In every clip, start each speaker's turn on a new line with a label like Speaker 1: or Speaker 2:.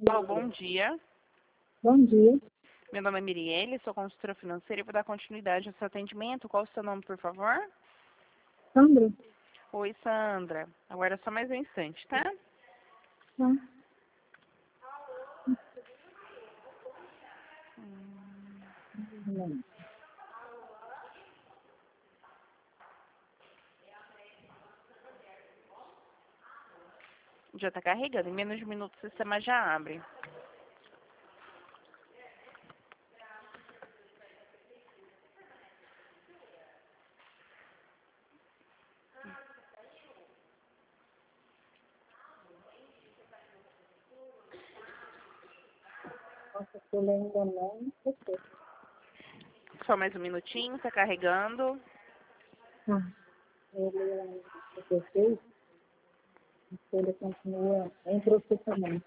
Speaker 1: Alô, bom dia.
Speaker 2: Bom dia,
Speaker 1: Meu nome é Mirielle, sou consultora financeira e vou dar continuidade ao seu atendimento. Qual o seu nome, por favor?
Speaker 2: Sandra?
Speaker 1: Oi, Sandra. Aguarda só mais um instante, tá?
Speaker 2: Tá.
Speaker 1: Já está carregando. Em menos de um minuto o sistema já abre.
Speaker 2: Nossa, eu ainda não sei.
Speaker 1: Só mais um minutinho, está carregando.
Speaker 2: Tá. Ele é perfeito, ele continua em processamento.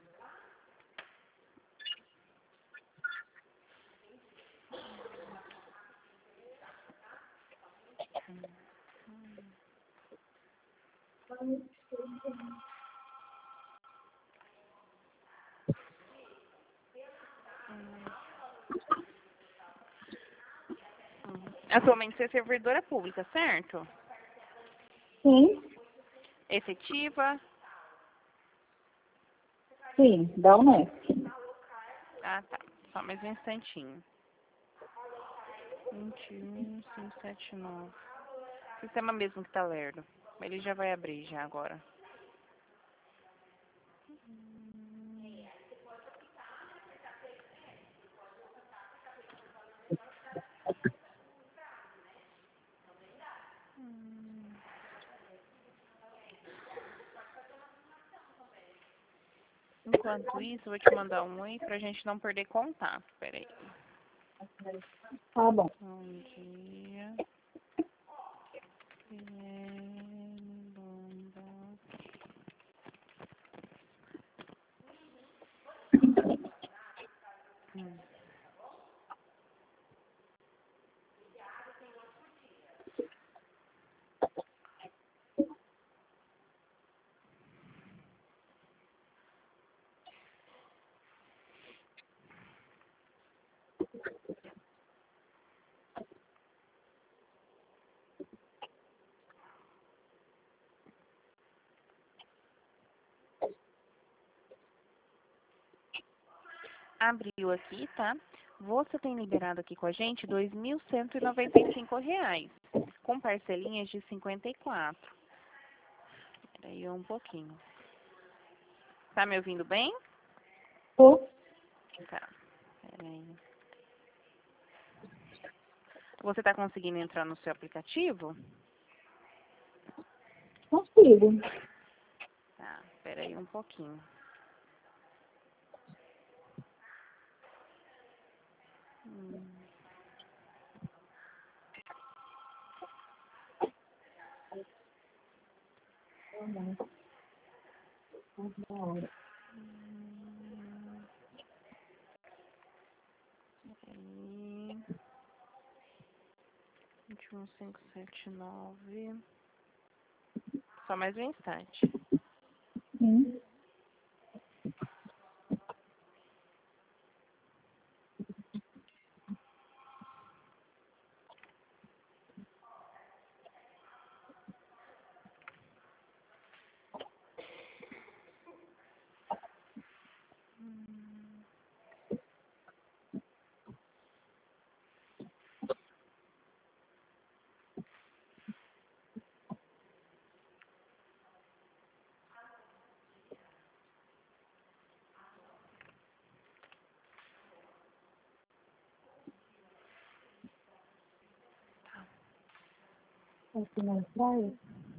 Speaker 1: Atualmente você é servidora pública, certo?
Speaker 2: Sim,
Speaker 1: Efetiva?
Speaker 2: sim, dá um F.
Speaker 1: Ah, tá. Só mais um instantinho. 21579. Sistema mesmo que tá lerdo. Ele já vai abrir já agora. Enquanto isso, eu vou te mandar um oi pra gente não perder contato. Peraí.
Speaker 2: Tá bom.
Speaker 1: Bom dia. Abriu aqui, tá? Você tem liberado aqui com a gente R$ 2.195, com parcelinhas de 54. Peraí um pouquinho. Tá me ouvindo bem?
Speaker 2: Tô,
Speaker 1: Tá. Peraí. Você tá conseguindo entrar no seu aplicativo?
Speaker 2: consigo.
Speaker 1: Tá, peraí um pouquinho. Peraí. 21579. Só mais um instante.
Speaker 2: Sim. Aqui na praia?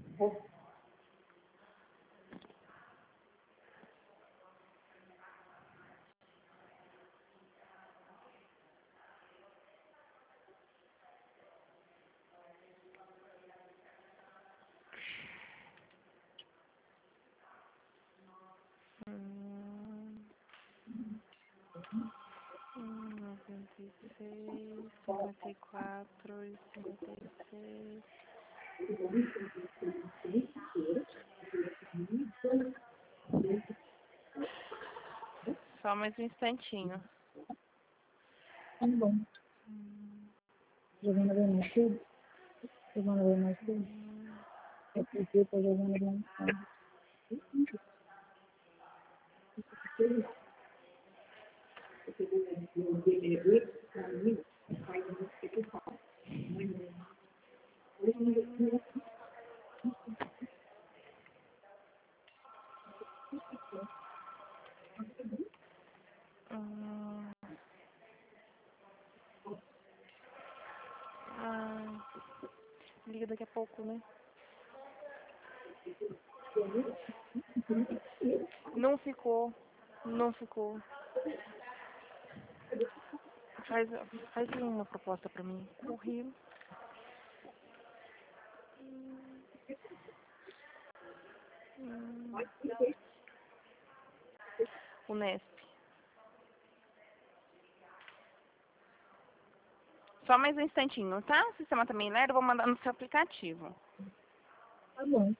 Speaker 1: Hum, 96, 54 e 56. Só Só mais um instantinho.
Speaker 2: Tá bom. Jogando bem mais cedo? Jogando bem mais cedo? É porque eu tô jogando bem mais cedo.
Speaker 1: Hum, ah, liga daqui a pouco, né? Não ficou. Não ficou. Faz, faz uma proposta pra mim. Correio. Unesp. Só mais um instantinho, tá? O sistema também lera, eu vou mandar no seu aplicativo.
Speaker 2: Tá bom.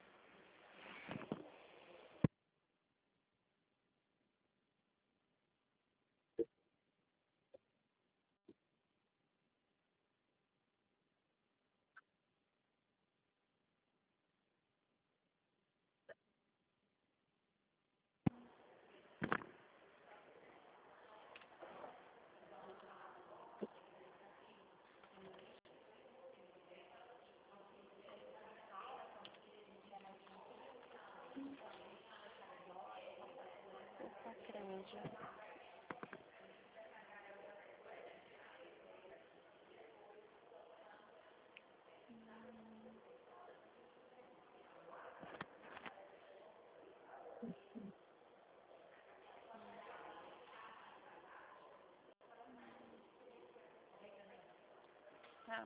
Speaker 1: Tá.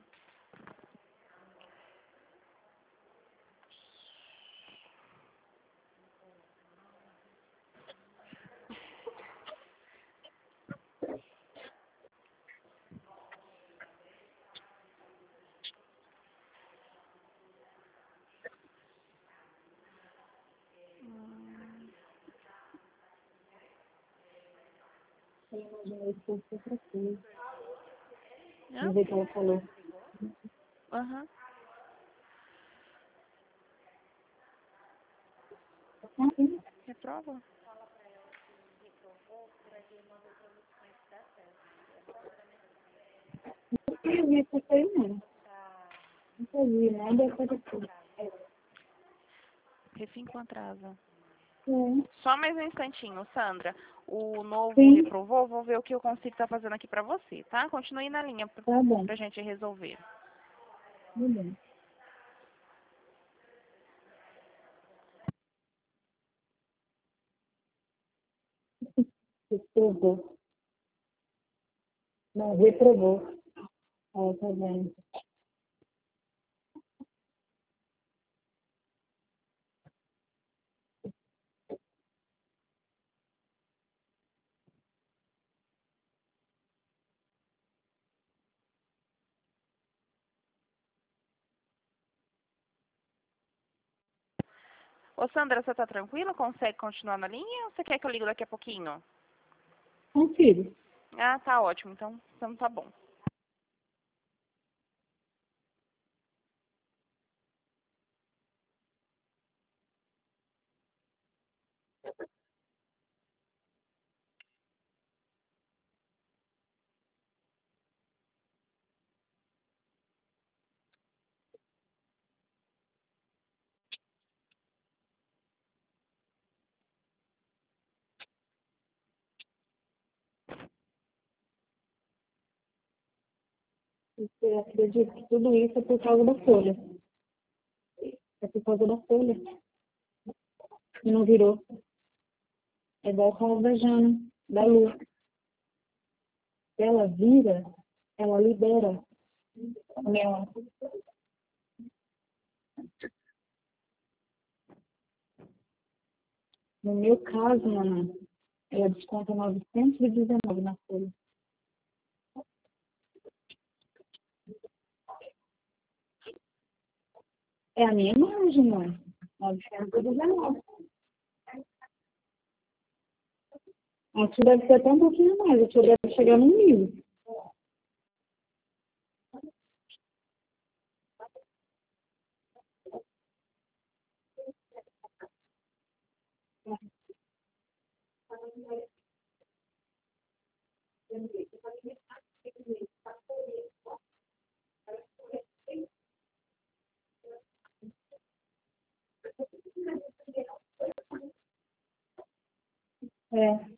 Speaker 2: Eu imaginei que fosse outra coisa.
Speaker 1: Hã?
Speaker 2: Vamos ver o que ela falou.
Speaker 1: Aham.
Speaker 2: Ah, sim.
Speaker 1: Reprova?
Speaker 2: Eu vi isso aí, não. Não vi nada parecido.
Speaker 1: Refim com atraso.
Speaker 2: É.
Speaker 1: Só mais um instantinho, Sandra. O novo
Speaker 2: Sim,
Speaker 1: reprovou, vou ver o que eu consigo estar fazendo aqui pra você, tá? Continue na linha
Speaker 2: tá bom.
Speaker 1: pra gente resolver.
Speaker 2: Tá bom. Reprovou. Não, reprovou. Ah, tá vendo.
Speaker 1: Ô, Sandra, você tá tranquila? Consegue continuar na linha ou você quer que eu ligue daqui a pouquinho?
Speaker 2: Consigo.
Speaker 1: Ah, tá ótimo. Então tá bom.
Speaker 2: Eu acredito que tudo isso é por causa da folha. É por causa da folha. E não virou. É igual o caso da Jana, da Lu. Ela vira, ela libera mel. No meu caso, Ana, ela desconta 919 na folha. É a minha margem, mãe. 919. A tia deve ser até um pouquinho mais, a tia deve chegar no 1.000. É.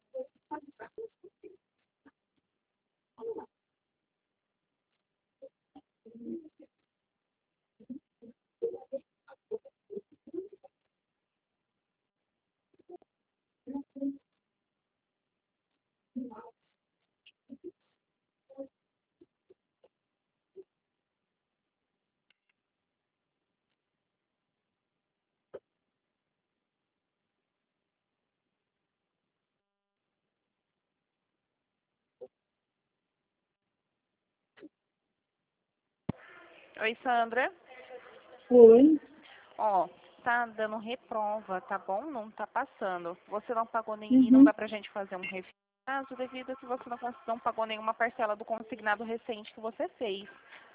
Speaker 1: Oi, Sandra.
Speaker 2: Oi.
Speaker 1: Ó, tá dando reprova, tá bom? Não tá passando. Você não pagou nem e não
Speaker 2: Uhum.
Speaker 1: dá pra gente fazer um refinazo devido a que você não pagou nenhuma parcela do consignado recente que você fez.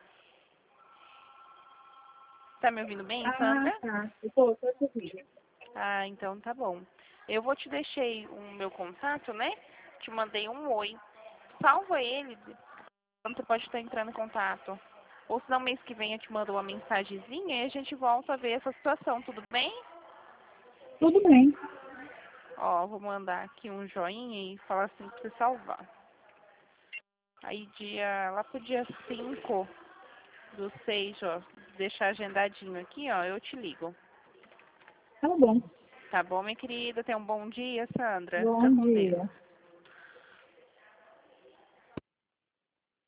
Speaker 1: Tá me ouvindo bem,
Speaker 2: Ah,
Speaker 1: Sandra?
Speaker 2: tá. Eu tô ouvindo.
Speaker 1: Ah, então tá bom. Eu vou te deixei o meu contato, né? Te mandei um oi. Salva ele, quando você pode estar entrando em contato. Ou se não, mês que vem eu te mando uma mensagenzinha e a gente volta a ver essa situação, tudo bem?
Speaker 2: Tudo bem.
Speaker 1: Ó, vou mandar aqui um joinha e falar assim pra você salvar. Aí lá pro dia 5/6, ó, deixar agendadinho aqui, ó, eu te ligo.
Speaker 2: Tá bom.
Speaker 1: Tá bom, minha querida? Tenha um bom dia, Sandra. Fica
Speaker 2: Bom
Speaker 1: com Deus.
Speaker 2: dia.